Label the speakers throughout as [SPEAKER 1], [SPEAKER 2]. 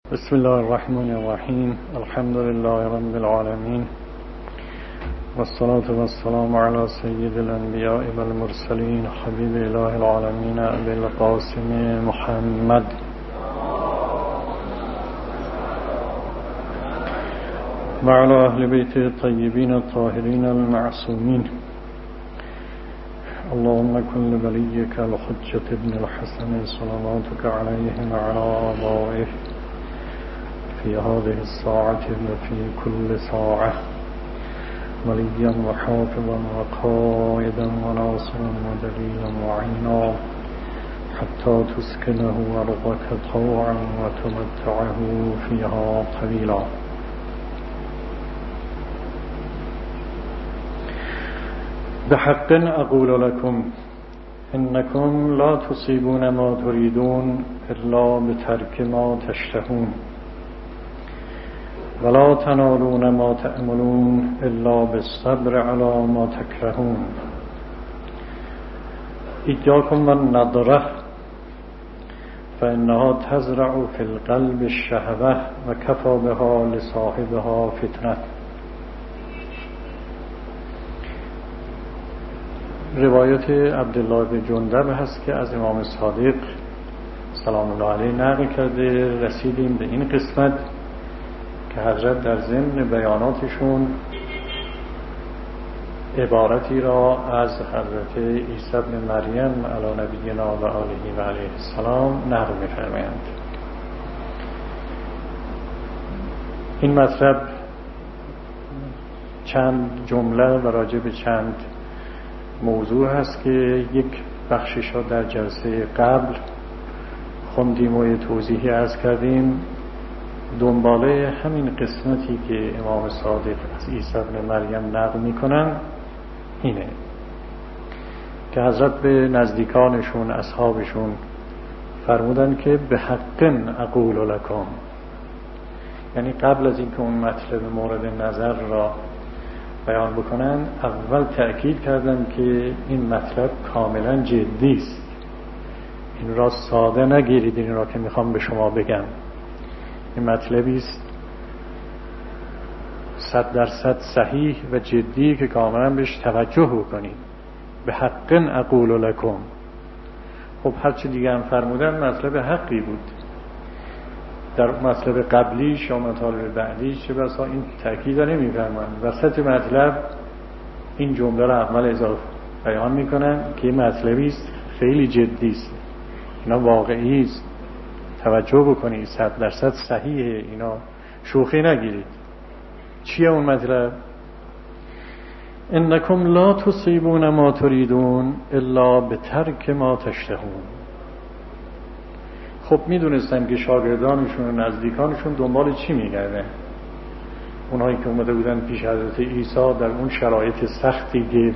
[SPEAKER 1] بسم الله الرحمن الرحیم. الحمد لله رب العالمین والصلاة والسلام على سید الانبیاء والمرسلین حبیب اله العالمین ابی القاسم محمد وعلى اهل بیته الطیبین الطاهرین المعصومین. اللهم كن لوليك الحجة ابن الحسن صلواتك عليه وعلى آبائه في هذه الساعة وفي كل ساعة وليا وحافظا وقائدا وناصرا ودليلا وعينا حتى تسكنه أرضك طوعا وتمتعه فيها طويلا. بحق أقول لكم إنكم لا تصيبون ما تريدون إلا بترك ما تشتهون ولا تنالون ما تأملون إلا بالصبر على ما تكرهون. إياكم والنظرة فإنها تزرع في القلب الشهوة وكفى بها لصاحبها فتنة. روایت عبدالله بن جندب هست که از امام صادق سلام الله علیه نقل کرده. رسیدیم به این قسمت که حضرت در ضمن بیاناتشون عبارتی را از حضرت عیسی بن مریم علی نبینا و آله و علیه السلام نقل می‌فرمایند. این مطلب چند جمله و راجع به چند موضوع هست که یک بخشش را در جلسه قبل خوندیم و توضیحی عرض کردیم. دنباله همین قسمتی که امام صادق از عیسی بن مریم نقل میکنن اینه که حضرت به نزدیکانشون اصحابشون فرمودن که به حق اقول لکم، یعنی قبل از اینکه اون مطلب مورد نظر را بیان بکنن اول تأکید کردن که این مطلب کاملا جدی است، این را ساده نگیرید، این را که میخوام به شما بگم این مطلبی است 100% صحیح و جدی که کاملا بهش توجه بکنید. به حق اقول لکم. خب هرچی دیگه هم فرمودن مطلب حقی بود. در مطلب قبلیش یا مطالب بعدیش چه بسا این تأکید نمی‌فرمایند. وسط مطلب این جمله را اول اضافه بیان میکنن که این مطلبی است خیلی جدی است، اینا واقعی است، توجه بکنید، 100% صحیحه، اینا شوخی نگیرید. چیه اون مطلب؟ انکم لا تصیبون ما تریدون الا بترک ما تشتهون. خب میدونستن که شاگردانشون و نزدیکانشون دنبال چی میگردن. اونهایی که اومده بودن پیش حضرت عیسی در اون شرایط سختی که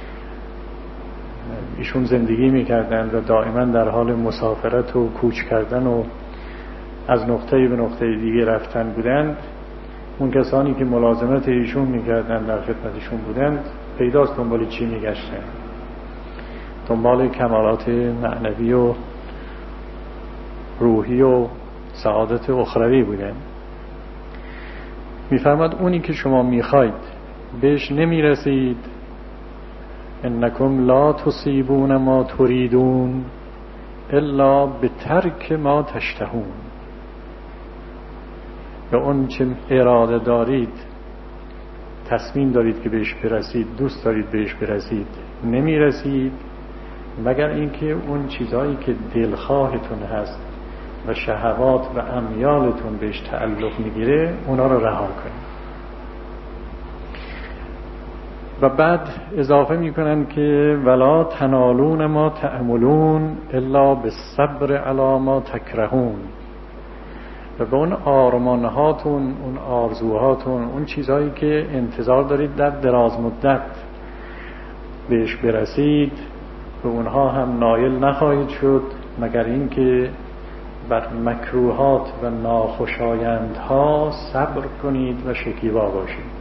[SPEAKER 1] ایشون زندگی میکردن و دائما در حال مسافرت و کوچ کردن و از نقطه‌ای به نقطه دیگه رفتن بودند، اون کسانی که ملازمت ایشون میکردن در خدمتشون بودند پیداست دنبال چی میگشتن. دنبال کمالات معنوی و روحی و سعادت اخروی بودن. میفرماد اونی که شما میخواید بهش نمیرسید. انکم لا تصیبون ما تریدون الا بترک ما تشتهون. به اون چه اراده دارید، تصمیم دارید که بهش برسید، دوست دارید بهش برسید، نمیرسید مگر اینکه اون چیزایی که دلخواهتون هست و شهوات و امیالتون بهش تعلق میگیره اونا رو رها کنید. و بعد اضافه میکنن که ولا تنالون ما تأملون الا بالصبر علی ما تکرهون. و به اون آرمانهاتون، اون آرزوهاتون، اون چیزهایی که انتظار دارید در دراز مدت بهش برسید، به اونها هم نایل نخواهید شد مگر اینکه بر مکروهات و ناخوشایندها صبر کنید و شکیبا باشید.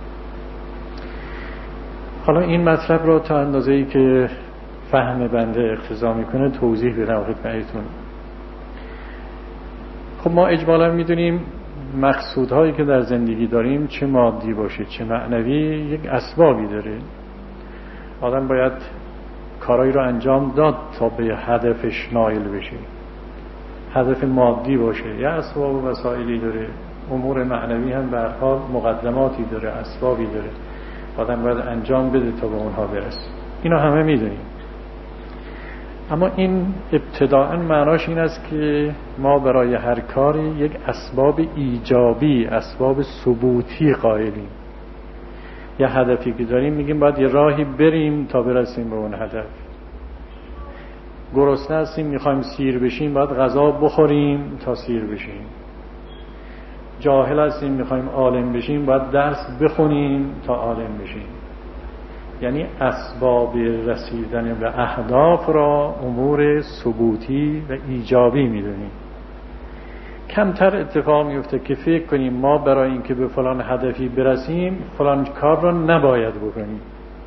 [SPEAKER 1] حالا این مطلب را تا اندازه‌ای که فهم بنده اقتضا میکنه توضیح بدم خدمتتون. خب ما اجمالا میدونیم مقصودهایی که در زندگی داریم، چه مادی باشه چه معنوی، یک اسبابی داره. آدم باید کارایی رو انجام داد تا به هدفش نائل بشه. هدف مادی باشه یه اسباب و وسایلی داره، امور معنوی هم به هر حال مقدماتی داره، اسبابی داره، آدم باید انجام بده تا به اونها برسه. اینو همه میدونیم. اما این ابتداءً معناش این است که ما برای هر کاری یک اسباب ایجابی، اسباب ثبوتی قائلیم. یه هدفی که داریم میگیم باید یه راهی بریم تا برسیم به اون هدف. گرسنه هستیم میخوایم سیر بشیم، باید غذا بخوریم تا سیر بشیم. جاهل هستیم میخوایم عالم بشیم، باید درس بخونیم تا عالم بشیم. یعنی اسباب رسیدن به اهداف را امور ثبوتی و ایجابی میدونیم. کمتر اتفاق میفته که فکر کنیم ما برای اینکه به فلان هدفی برسیم فلان کار را نباید بکنیم.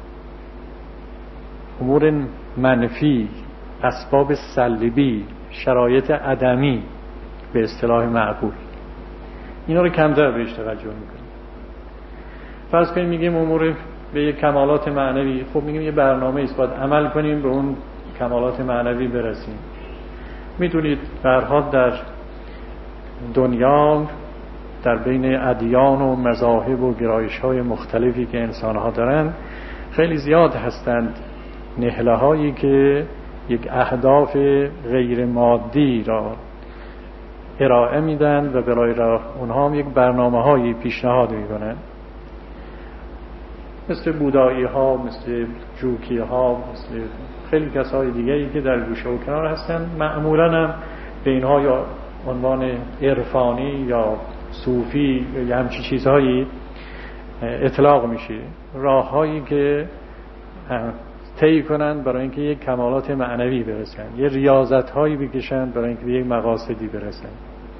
[SPEAKER 1] امور منفی، اسباب سلبی، شرایط عدمی به اصطلاح معقول، اینا رو کمتر بهش توجه میکنیم. فرض کنیم میگیم امور به یک کمالات معنوی، خب میگیم یه برنامه است باید عمل کنیم به اون کمالات معنوی برسیم. میدونید به هر حال در دنیا در بین ادیان و مذاهب و گرایش‌های مختلفی که انسان‌ها دارن خیلی زیاد هستند نهله هایی که یک اهداف غیر مادی را ارائه میدن و برای اونها هم یک برنامه هایی پیشنهاد میکنن، مثل بودایی ها، مثل جوکی ها، مثل خیلی کسای دیگری که در گوشه و کنار هستن. معمولا هم به اینها یا عنوان عرفانی یا صوفی یا همچی چیزهایی اطلاق میشه، راههایی که طی کنند برای اینکه یک کمالات معنوی برسن، یه ریاضت هایی بکشن برای اینکه به یک مقاصدی برسن.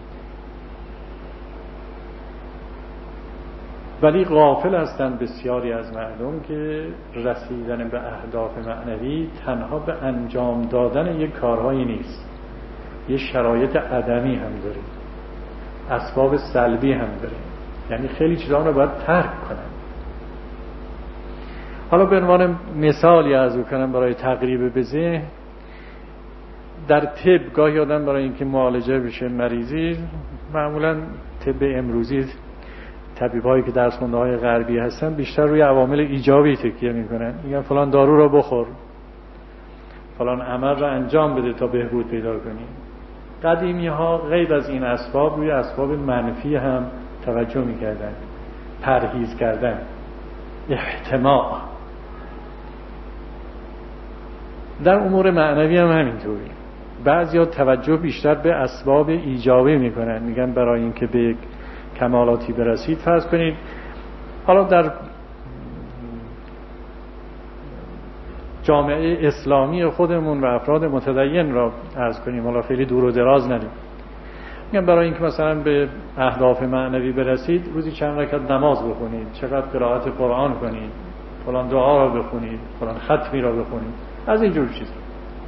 [SPEAKER 1] ولی غافل هستند بسیاری از مردم که رسیدن به اهداف معنوی تنها به انجام دادن یک کارهایی نیست، یه شرایط عدمی هم داره، اسباب سلبی هم داره. یعنی خیلی چیزا رو باید ترک کنن. حالا به عنوان مثالی عرض کنم برای تقریب به ذهن، در طب گاهی آدم برای اینکه معالجه بشه مریضی، معمولا طب امروزی طبیبایی که درس خونده های غربی هستن بیشتر روی عوامل ایجابی تکیه میکنن. میگن فلان دارو رو بخور، فلان عمل رو انجام بده تا بهبود پیدا کنی. قدیمی ها غیر از این اسباب روی اسباب منفی هم توجه میکردن، پرهیز کردن، احتماع. در امور معنوی هم همینطوری. بعضیا توجه بیشتر به اسباب ایجابی میکنن، میگن برای اینکه به کمالاتی برسید، فرض کنید حالا در جامعه اسلامی خودمون و افراد متدین را عرض کنیم، حالا خیلی دور و دراز نریم، میگن برای اینکه مثلا به اهداف معنوی برسید روزی چند رکعت نماز بخونید، چقدر قرائت قرآن کنید، فلان دعا را بخونید، فلان ختمی را بخونید، از این جور چیزا.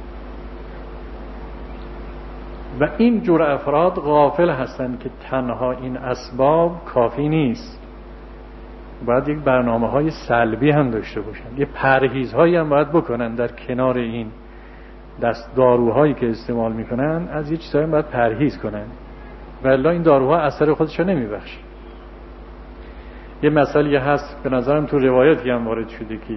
[SPEAKER 1] و این جور افراد غافل هستند که تنها این اسباب کافی نیست، باید یک برنامه‌های سلبی هم داشته باشن، یه پرهیزهایی هم باید بکنن در کنار این دست داروهایی که استعمال میکنن. از یه چیزایی باید پرهیز کنن ولی این داروها اثر خودشو نمیبخشه. یه مسئله هست به نظرم تو روایتی هم وارد شده که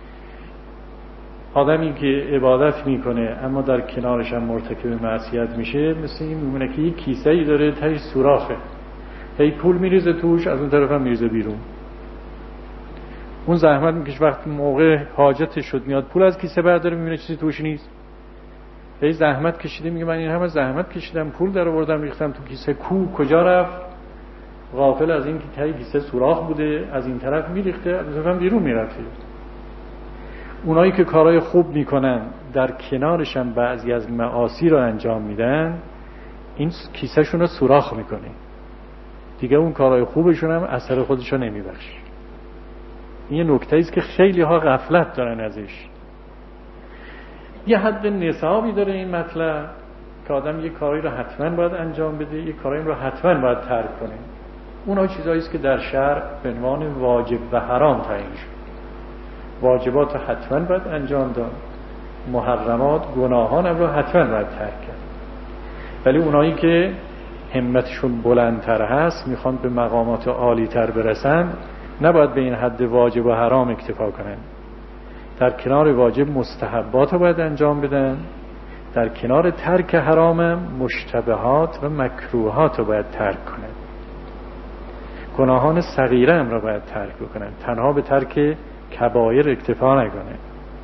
[SPEAKER 1] آدمی که عبادت میکنه اما در کنارش هم مرتکب معصیت میشه، مثل این میمونه که یک کیسه‌ای داره تهش سوراخه، هی پول میریزه توش، از اون طرف هم میریزه بیرون. اون زحمت میکشه، وقتی موقع حاجتش شد میاد پول از کیسه برداره، میبینه چیزی توش نیست. هی زحمت کشیده، میگه من این همه زحمت کشیدم، پول در آوردم ریختم تو کیسه، کجا رفت؟ غافل از این که ته کیسه سوراخ بوده، از این طرف میریخته، از اون طرف بیرون میرفته. اونایی که کارهای خوب میکنن در کنارش هم بعضی از معاصی رو انجام میدن، این کیسه شون رو سوراخ میکنه دیگه، اون کارهای خوبشون هم اثر خودشو نمیبخشه. این یه نکته است که خیلی ها غفلت دارن ازش. یه حد نصابی داره این مطلب، که آدم یک کاری رو حتما باید انجام بده، یک کاری رو حتما باید ترک کنه. اونها چیزایی است که در شرع به عنوان واجب و حرام تعیین شد. واجبات رو حتما باید انجام داد، محرمات گناهان هم رو حتما باید ترک کرد. ولی اونایی که همتشون بلندتر هست، میخوان به مقامات عالی تر برسن، نباید به این حد واجب و حرام اکتفا کنن. در کنار واجب مستحبات رو باید انجام بدن، در کنار ترک حرام مشتبهات و مکروهات رو باید ترک کنن. گناهان صغیره هم رو باید ترک کنن، تنها به ترک کبایر اکتفا نکنن.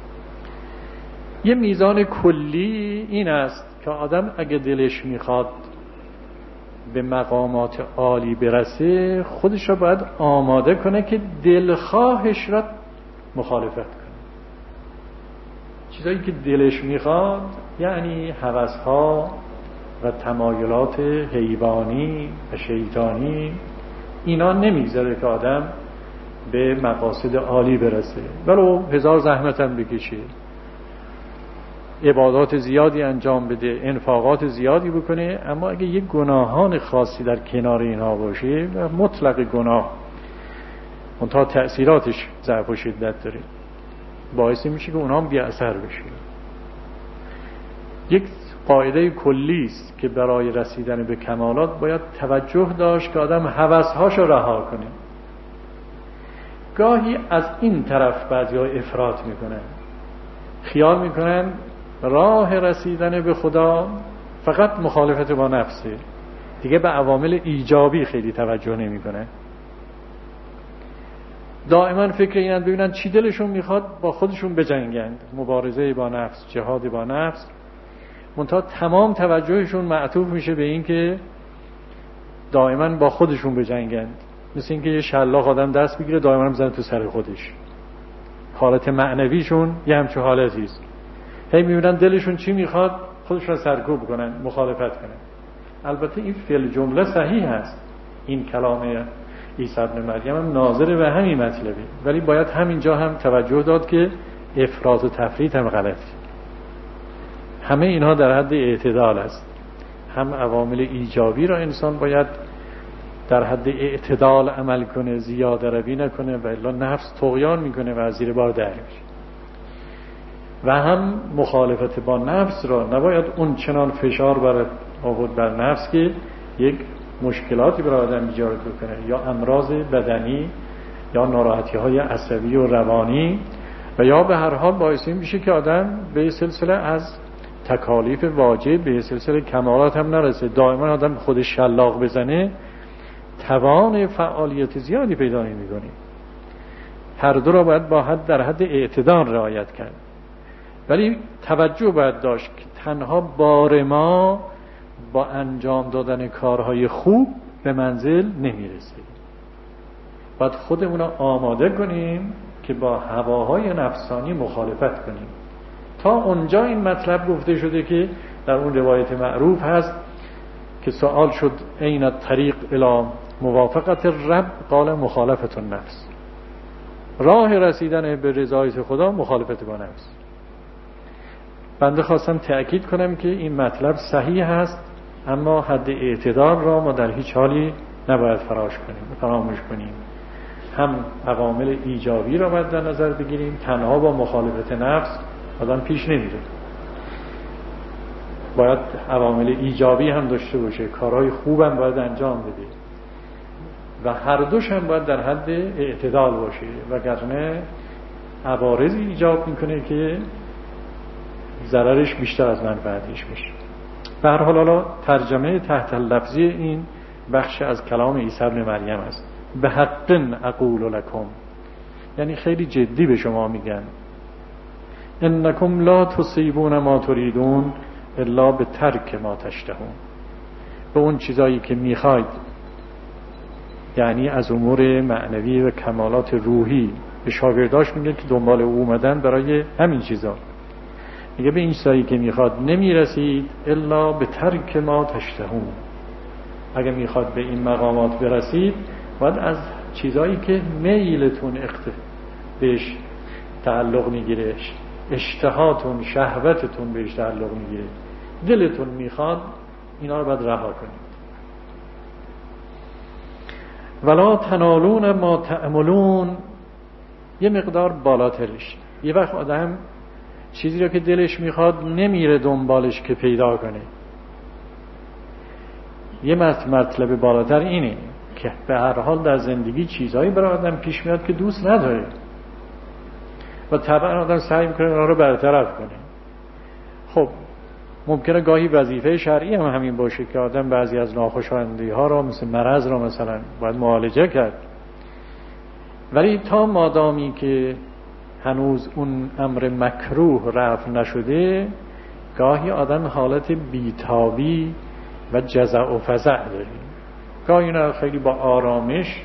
[SPEAKER 1] یه میزان کلی این است که آدم اگه دلش میخواد به مقامات عالی برسه، خودش رو باید آماده کنه که دلخواهش را مخالفت کنه. چیزایی که دلش میخواد، یعنی هوس‌ها و تمایلات حیوانی و شیطانی، اینا نمیذاره که آدم به مقاصد عالی برسه، ولو هزار زحمت هم بکشه، عبادات زیادی انجام بده، انفاقات زیادی بکنه، اما اگه یک گناهان خاصی در کنار اینها باشه و مطلق گناه منتها تأثیراتش ضعف و شدت داره، باعث میشه که اونها هم بی اثر بشه. یک قاعده کلی است که برای رسیدن به کمالات باید توجه داشت که آدم هوس‌هاشو رها کنه. گاهی از این طرف بعضی‌ها افراط میکنن، خیال میکنن راه رسیدن به خدا فقط مخالفت با نفسه، دیگه به عوامل ایجابی خیلی توجه نمیکنن. دائما فکر اینن ببینن چی دلشون میخواد با خودشون بجنگند، مبارزه با نفس، جهاد با نفس، منتها تمام توجهشون معطوف میشه به این که دائما با خودشون بجنگند. مثل این که یه شلاق آدم دست بگیره دائما بزنه تو سر خودش. حالت معنویشون یه همچون حالتی است. هی میبینن دلشون چی میخواد خودشون سرکوب کنن، مخالفت کنن. البته این فعل جمله صحیح هست، این کلام عیسی ابن مریم هم ناظر به همین مطلبی، ولی باید همینجا هم توجه داد که افراط و تفریط هم غلطه. همه اینها در حد اعتدال است. هم عوامل ایجابی را انسان باید در حد اعتدال عمل کنه، زیاده روی نکنه و الا نفس طغیان میکنه و از زیر بار در میشه. و هم مخالفت با نفس را نباید اون چنان فشار آورد بر نفس که یک مشکلاتی برای آدم ایجاد کنه، یا امراض بدنی یا ناراحتی های عصبی و روانی، و یا به هر حال باعث این میشه که آدم به سلسله از تکالیف واجب به سلسله کمالات هم نرسه. دائما آدم خودش شلاق بزنه توان فعالیت زیادی پیدا نمی‌کنه. هر دو را باید با حد در حد اعتدال رعایت کرد، ولی توجه باید داشت که تنها بار ما با انجام دادن کارهای خوب به منزل نمیرسه. باید خودمون را آماده کنیم که با هواهای نفسانی مخالفت کنیم. تا اونجا این مطلب گفته شده که در اون روایت معروف هست که سوال شد این الطریق الی موافقت رب، قال مخالفت النفس. راه رسیدن به رضایت خدا مخالفت با نفس. بنده خواستم تأکید کنم که این مطلب صحیح هست، اما حد اعتدال را ما در هیچ حالی نباید فراموش کنیم. هم عوامل ایجابی را باید در نظر بگیریم، تنها با مخالفت نفس آدم پیش نمیره. باید عوامل ایجابی هم داشته باشه، کارهای خوب هم باید انجام بده و هر دوش هم باید در حد اعتدال باشه، وگرنه عوارضی ایجاب میکنه که ضررش بیشتر از منفعتش میشه. به هر حال حالا ترجمه تحت لفظی این بخش از کلام عیسی ابن مریم است. به حق اقول لکم، یعنی خیلی جدی به شما میگن انکم لا تصیبون ما تریدون الا به ترک ما تشتهون. به اون چیزایی که میخواید، یعنی از امور معنوی و کمالات روحی، به شاگرداش میگه که دنبال او اومدن برای همین چیزا، میگه به این چیزایی که میخواد نمیرسید الا به ترک ما تشتهون. اگه میخواد به این مقامات برسید باید از چیزایی که میلتون بهش تعلق میگیره، اشتهاتون، شهوتتون بهش تعلق میگیره، دلتون میخواد اینا رو باید رها کنید. ولا تنالون ما تأملون یه مقدار بالاترش. یه وقت آدم چیزی رو که دلش میخواد نمیره دنبالش که پیدا کنه. یه مطلب بالاتر اینه که به هر حال در زندگی چیزهایی برای آدم پیش میاد که دوست نداره و طبعا آدم سعی میکنه اونا رو برطرف کنه. خب ممکنه گاهی وظیفه شرعی هم همین باشه که آدم بعضی از ناخوشایندی ها رو مثل مرض رو مثلا باید معالجه کرد، ولی تا مادامی که هنوز اون امر مکروه رفع نشده گاهی آدم حالت بیتابی و جزع و فزع داره. گاهی اینا خیلی با آرامش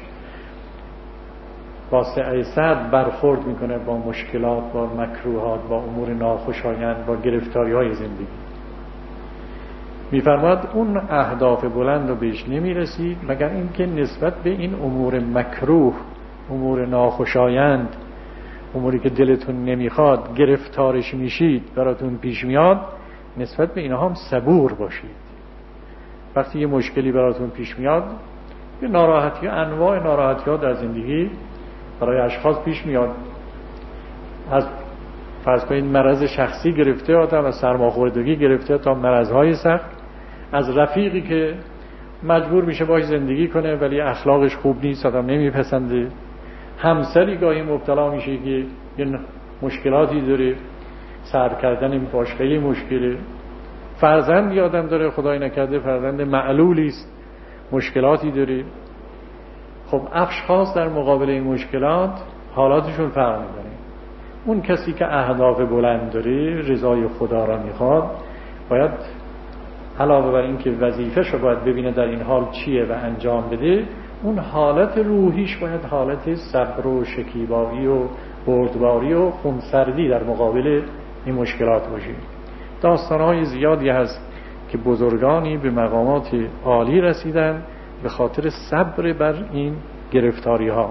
[SPEAKER 1] با سعی صدر برخورد میکنه با مشکلات، با مکروهات، با امور ناخوشایند، با گرفتاری های زندگی. میفرماد اون اهداف بلند رو بهش نمیرسید مگر اینکه نسبت به این امور مکروه، امور ناخوشایند، اموری که دلتون نمیخواد گرفتارش میشید، براتون پیش میاد، نسبت به اینها هم صبور باشید. وقتی یه مشکلی براتون پیش میاد، یه ناراحتی، انواع ناراحتی ها در زندگی برای اشخاص پیش میاد، از فرض کنید مرض شخصی گرفته آدم، از سرماخوردگی گرفته تا مرضهای سخت، از رفیقی که مجبور میشه باش زندگی کنه ولی اخلاقش خوب نیست، آدم نمیپسنده، همسری گاهی مبتلا میشه که یه مشکلاتی داره، سر کردن باش خیلی مشکله، فرزندی آدم داره خدای نکرده فرزند معلولی است، مشکلاتی داره. خب اشخاص در مقابل این مشکلات حالاتشون فرق میکنه. اون کسی که اهداف بلند داره، رضای خدا را میخواد، باید علاوه بر این که وظیفه‌ش رو باید ببینه در این حال چیه و انجام بده، اون حالت روحیش باید حالت صبر و شکیبایی و بردباری و خونسردی در مقابل این مشکلات باشه. داستان‌های زیادی هست که بزرگانی به مقامات عالی رسیدن به خاطر صبر بر این گرفتاری ها.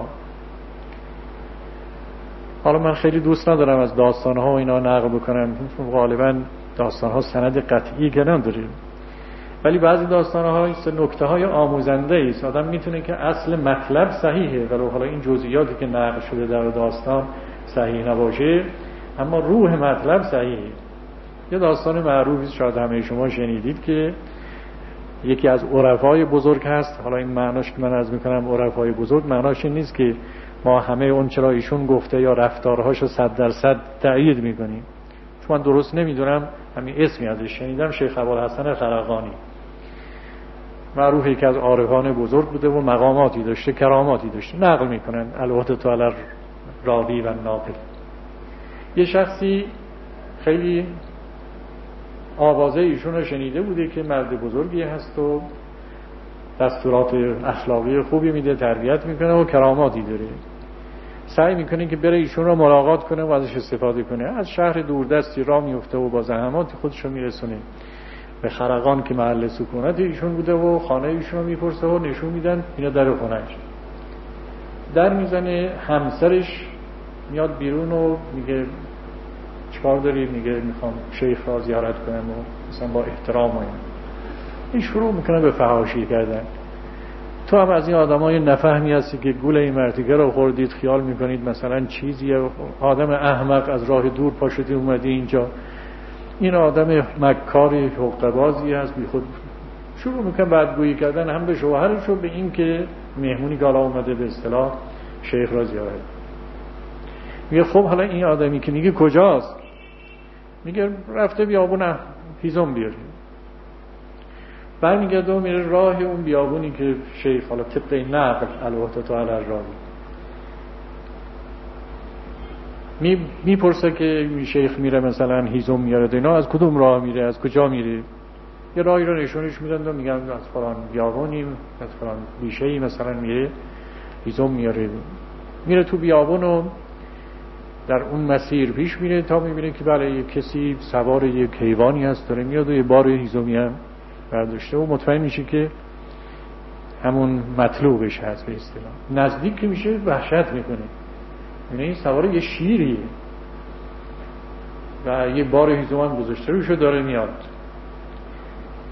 [SPEAKER 1] حالا من خیلی دوست ندارم از داستان‌ها و اینا نقل بکنم، چون غالبا داستان‌ها سند قطعی که نداره، ولی بعضی داستان‌ها نکته‌های آموزنده است. آدم میتونه که اصل مطلب صحیحه ولی حالا این جزئیاتی که نقل شده در داستان صحیح نباشه، اما روح مطلب صحیحه. یه داستان معروفی شاید همه شما شنیدید که یکی از عرفای بزرگ هست. حالا این معناش که من عرض میکنم عرفای بزرگ، معناش این نیست که ما همه اون چرا ایشون گفته یا رفتارهاشو 100% تأیید میکنیم، چون من درست نمیدونم، همین اسمی ازش شنیدم، شیخ ابوالحسن خرقانی معروفه که از عارفان بزرگ بوده و مقاماتی داشته، کراماتی داشته، نقل میکنن الوهدة علی الراوی و الناقل. یه شخصی خیلی آوازه ایشون رو شنیده بوده که مرد بزرگی هست و دستورات اخلاقی خوبی میده، تربیت میکنه و کراماتی داره. سعی میکنه که بره ایشون رو ملاقات کنه و ازش استفاده کنه. از شهر دوردستی راه میفته و با زحمات خودش رو میرسونه به خرقان که محل سکونت ایشون بوده و خانه ایشون رو میپرسه و نشون میدن اینا در خونهش. در میزنه، همسرش میاد بیرون و میگه چیکار داری؟ میگه میخوام شیخ را زیارت کنم و مثلا با احترام و این شروع میکنه به فحاشی کردن. تو هم از این آدمای نفهمی هستی که گول این مرتیکه رو خوردید، خیال میکنید مثلا چیزیه، آدم احمق از راه دور پاشدی اومدی اینجا، این آدم مکاری حقه‌بازی هست، بی خود شروع میکنه بدگویی کردن هم به شوهرش و به این که مهمونی که حالا اومده به اصطلاح شیخ را زیارت. میگه خب حالا این آدمی که میگه کجاست؟ میگه رفته بیابون هیزم بیاری. برمیگرده و میره راه اون بیابونی که شیخ حالا طبق نقل الوهدة علی الراوی میپرسه که شیخ میره مثلا هیزم میاره، اینا از کدوم راه میره، از کجا میره؟ یه راهی رو نشونش میدن و میگن از فلان بیابونی، از فلان بیشه‌ای مثلا میره هیزم میاره. میره تو بیابون و در اون مسیر پیش میره تا میبینه که بله یک کسی سوار یک حیوانی هست داره میاد و یه بار هیزمی هم برداشته و مطمئن میشه که همون مطلوبش هست به اصطلاح. نزدیک که میشه وحشت میکنه، یعنی این سوار یه شیریه و یه بار هیزم هم گذاشته روشو داره میاد.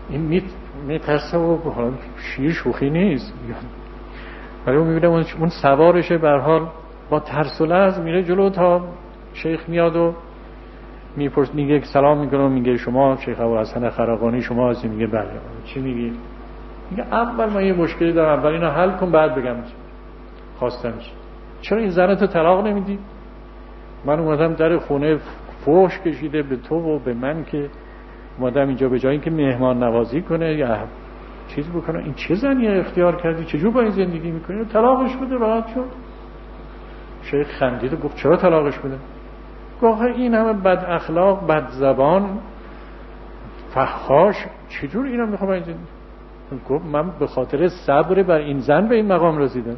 [SPEAKER 1] این میترسه و شوخی نیست، ولی اون میبینه اون سوارشه به هر حال با ترس و لرز میره جلو تا شیخ میاد و میپرس، میگه سلام میکنه، میگه شما شیخ ابوالحسن خرقانی شما هستی؟ میگه بله. چی میگی؟ میگه اول من یه مشکلی دارم، اول اینو حل کن بعد بگم خواستم چی. چرا این زنتو طلاق نمیدی؟ من اومدم در خونه فحش کشیده به تو و به من که اومدم اینجا به جای اینکه مهمان نوازی کنه یا چیز بکنه، این چه زنیه اختیار کردی؟ چجور با این زندگی میکنی؟ طلاقش بده راحت شد. شیخ خندید و گفت چرا طلاقش بده؟ گفت این همه بد اخلاق، بد زبان، فحاش، چجور اینا میخوام این زندگی؟ گفت من به خاطر صبر بر این زن به این مقام رسیدم،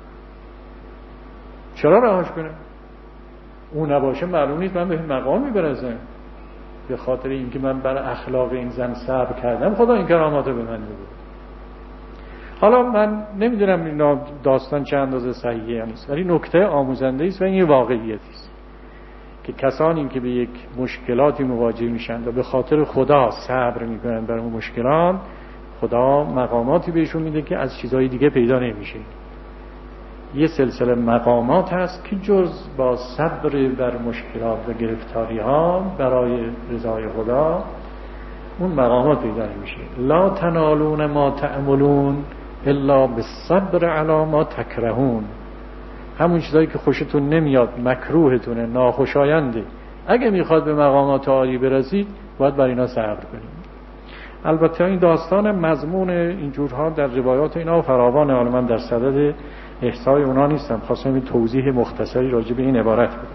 [SPEAKER 1] چرا رهاش کنم؟ اون نباشه معلوم نیست من به این مقام میبرسم. به خاطر اینکه من بر اخلاق این زن صبر کردم خدا این کرامات رو به من میده. حالا من نمیدونم اینا داستان چه اندازه صحیحه نیست، ولی نکته آموزنده است و این واقعیتی است که کسانی که به یک مشکلاتی مواجه میشن و به خاطر خدا صبر میکنن بر اون مشکلات، خدا مقاماتی بهشون میده که از چیزهای دیگه پیدا نمیشه. یه سلسله مقامات هست که جز با صبر بر مشکلات و گرفتاری ها برای رضای خدا اون مقامات پیدا نمیشه. لا تنالون ما تعملون الا بالصبر علی ما تکرهون. همون چیزایی که خوشتون نمیاد، مکروهتونه، ناخوشاینده، اگه میخواد به مقامات عالی برسید باید بر اینا صبر کنید. البته این داستان مضمون اینجورها در روایات اینا فراوانه، حالا من در صدد احصای اونا نیستم، خواستم این توضیح مختصری راجع به این عبارت بدم.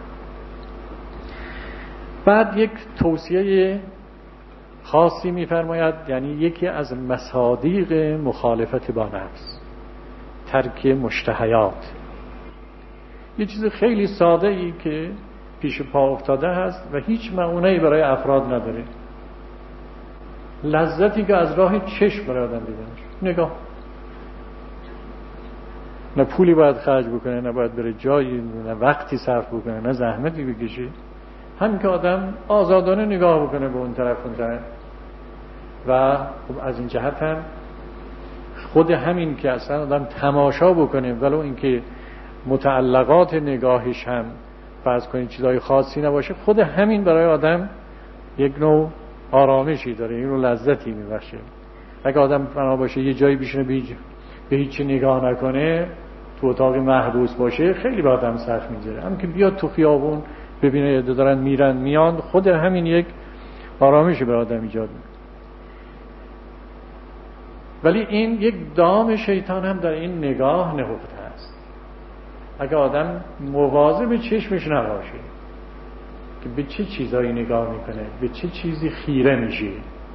[SPEAKER 1] بعد یک توصیه خاصی می‌فرماید، یعنی یکی از مصادیق مخالفت با نفس ترک مشتهیات. یه چیز خیلی ساده ای که پیش پا افتاده هست و هیچ معنی برای افراد نداره، لذتی که از راه چشم برای آدم دیدنش. نگاه، نه پولی باید خرج بکنه، نه باید بره جایی، نه وقتی صرف بکنه، نه زحمتی بکشه، همین که آدم آزادانه نگاه بکنه به اون طرف اون طرف. و خب از این جهت هم خود همین که اصلا آدم تماشا بکنه، ولو اینکه متعلقات نگاهش هم فرض کنید چیزای خاصی نباشه، خود همین برای آدم یک نوع آرامشی داره، این رو لذتی میبخشه. اگه آدم فنا باشه یه جایی بشینه به هیچ نگاه نکنه، تو اتاق محبوس باشه، خیلی به آدم سخت میذاره. هم که بیاد تو خیابون ببینه دارن میرن میان، خود همین یک آرامشی برای آدم ایجاد میکنه. ولی این یک دام شیطان هم در این نگاه نهفته است. اگه آدم مواظب چشمش نباشه که به چه چیزایی نگاه میکنه، به چه چیزی خیره میشه،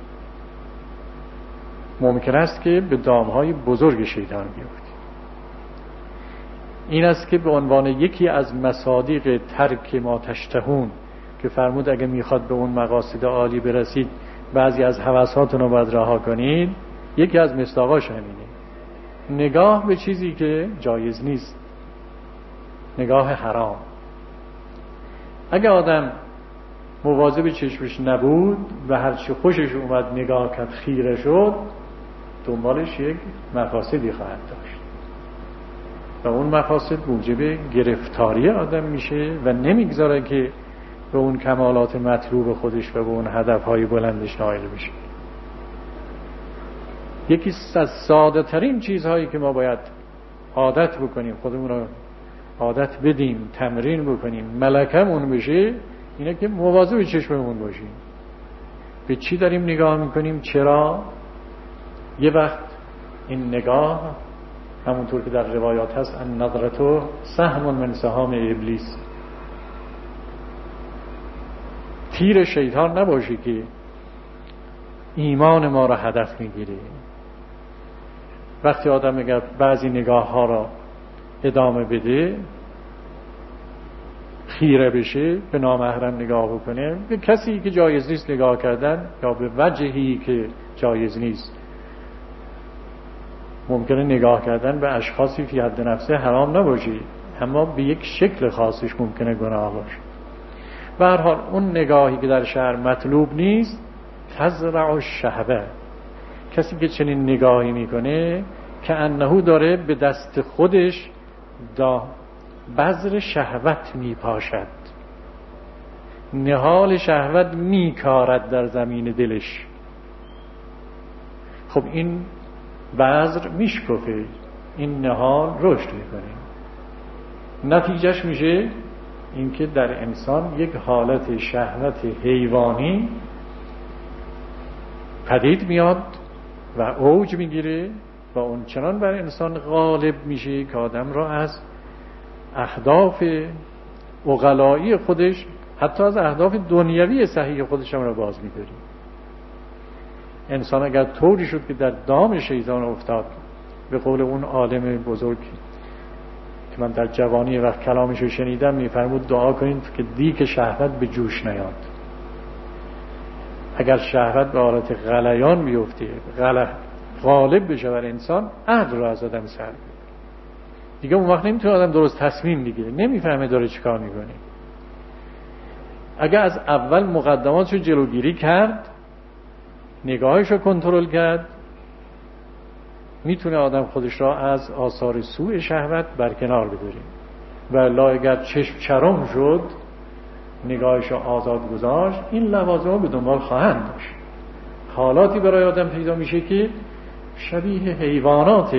[SPEAKER 1] ممکن است که به دامهای بزرگ شیطان بیفته. این است که به عنوان یکی از مصادیق ترک ما تشتهون که فرمود اگه میخواد به اون مقاصد عالی برسید بعضی از هوساتون رو باید رها کنید، یکی از مصداقاش همینه، نگاه به چیزی که جایز نیست، نگاه حرام. اگه آدم مواظب چشمش نبود و هرچی خوشش اومد نگاه کرد خیره شد، دنبالش یک مفاسدی خواهد داشت و اون مفاسد موجب گرفتاری آدم میشه و نمیگذاره که به اون کمالات مطلوب خودش و به اون هدفهای بلندش نائل بشه. یکی از ساده ترین چیزهایی که ما باید عادت بکنیم، خودمون رو عادت بدیم، تمرین بکنیم، ملکمون بشه، اینه که مواظب چشممون باشیم. به چی داریم نگاه میکنیم؟ چرا؟ یه وقت این نگاه همونطور که در روایات هست النظرة سهم من سهام ابلیس، تیر شیطان نباشه که ایمان ما را هدف میگیره. وقتی آدم اگر بعضی نگاه ها را ادامه بده، خیره بشه، به نامحرم نگاه بکنه، به کسی که جایز نیست نگاه کردن یا به وجهی که جایز نیست، ممکنه نگاه کردن به اشخاصی فی حد نفسه حرام نباشه، اما به یک شکل خاصش ممکنه گناه باشه. به هر حال اون نگاهی که در شرع مطلوب نیست تزرع الشهوه، کسی که چنین نگاهی میکنه که انهو داره به دست خودش بذر شهوت میپاشد، نهال شهوت میکارد در زمین دلش. خب این بذر میشکفه، این نهال رشد میکنه، نتیجهش میشه اینکه در انسان یک حالت شهوت حیوانی پدید میاد و اوج میگیره و اون چنان بر انسان غالب میشه که آدم را از اهداف عقلایی خودش، حتی از اهداف دنیوی صحیح خودش هم را باز می‌داره. انسان اگر طوری شد که در دام شیطان افتاد، به قول اون عالم بزرگ که من در جوانی وقت کلامش رو شنیدم میفرمود دعا کنید که دیگ شهوت به جوش نیاد. اگر شهوت به حالت غلیان بیفته، غالب بشه بر انسان، عقل رو از آدم سر دیگه اون وقت نمیتونه آدم درست تصمیم بگیره، نمیفهمه داره چیکار میکنه. اگر از اول مقدماتش رو جلوگیری کرد، نگاهش رو کنترل کرد، میتونه آدم خودش را از آثار سوء شهوت برکنار بداره. و الا اگر چشم چرم شد، نگاهش رو آزاد گذاشت، این لوازم ها به دنبال خواهند داشت. حالاتی برای آدم پیدا میشه که شبیه حیوانات،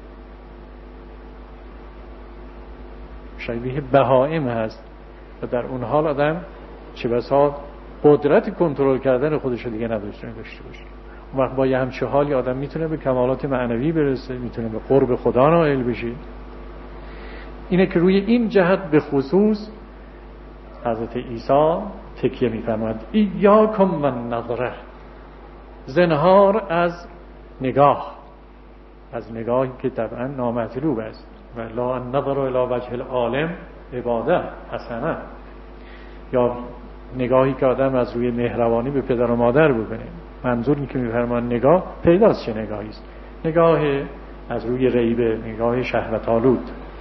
[SPEAKER 1] شبیه بهائم هست و در اون حال آدم چه بسا قدرت کنترل کردن خودش رو دیگه نداشته باشه. اون وقت با یه همچه حالی آدم میتونه به کمالات معنوی برسه، میتونه به قرب خدا نائل بشه. اینه که روی این جهت به خصوص حضرت عیسی تکیه می‌فرماید ایاکم و النظره، زنهار از نگاه، از نگاهی که طبعا نامطلوب است. و لا النظر الی وجه العالم عباده حسنه، یا نگاهی که آدم از روی مهربانی به پدر و مادر بکنه. منظور این که می‌فرماید نگاه پیداست چه نگاهی است، نگاه از روی ریبه، نگاه شهوت آلود.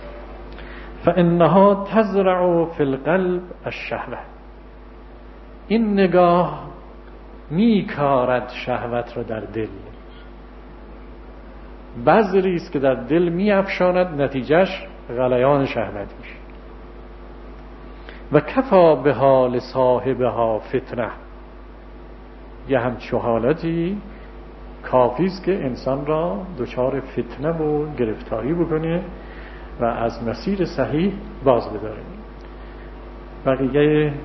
[SPEAKER 1] فانها تزرع فی القلب الشهوه، این نگاه میکارد شهوت را در دل، بذری است که در دل میافشاند، نتیجهش غلیان شهوت میشه. و کفا بها لصاحبها فتنه، یه همچو حالتی کافی است که انسان را دچار فتنه و گرفتاری بکنه و از مسیر صحیح باز بداره. بقیه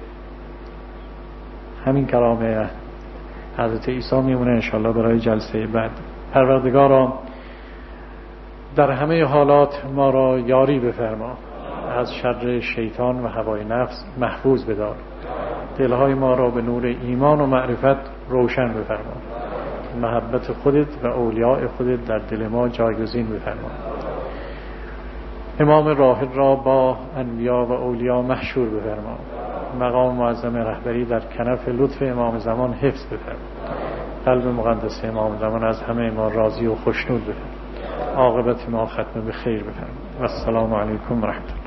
[SPEAKER 1] همین کلام حضرت عیسی میمونه انشاءالله برای جلسه بعد. پروردگارا در همه حالات ما را یاری بفرما، از شر شیطان و هوای نفس محفوظ بدار، دلهای ما را به نور ایمان و معرفت روشن بفرما، محبت خودت و اولیاء خودت در دل ما جایگزین بفرما. امام راحل را با انبیا و اولیاء محشور بفرما، مقام معظم رهبری در کنف لطف امام زمان حفظ بفرما، قلب مقدس امام زمان از همه ما راضی و خوشنود بفرما، عاقبت ما ختم به خیر بفرما. و السلام علیکم و رحمت الله.